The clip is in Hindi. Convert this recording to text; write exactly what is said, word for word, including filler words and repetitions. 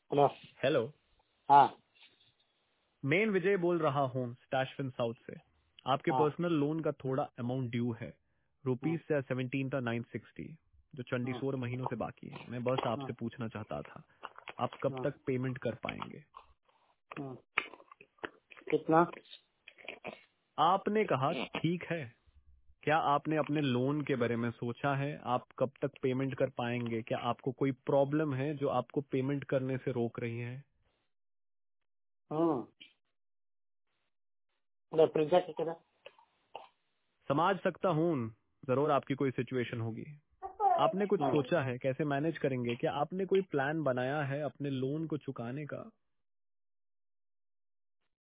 हेलो। हेलो। हाँ मेन विजय बोल रहा हूँ स्टैशफिन साउथ से। आपके हाँ पर्सनल लोन का थोड़ा अमाउंट ड्यू है, हाँ रुपीज से सेवनटीन था नाइन सिक्सटी, जो चंडी हाँ सोलह महीनों से बाकी है। मैं बस हाँ आपसे पूछना चाहता था, आप कब हाँ तक पेमेंट कर पाएंगे? हाँ। कितना? आपने कहा ठीक है। क्या आपने अपने लोन के बारे में सोचा है? आप कब तक पेमेंट कर पाएंगे? क्या आपको कोई प्रॉब्लम है जो आपको पेमेंट करने से रोक रही है? हम्म रेफ्रिजरेटर कितना? समझ सकता हूँ, जरूर आपकी कोई सिचुएशन होगी। आपने कुछ हम्म, सोचा है कैसे मैनेज करेंगे? क्या आपने कोई प्लान बनाया है अपने लोन को चुकाने का?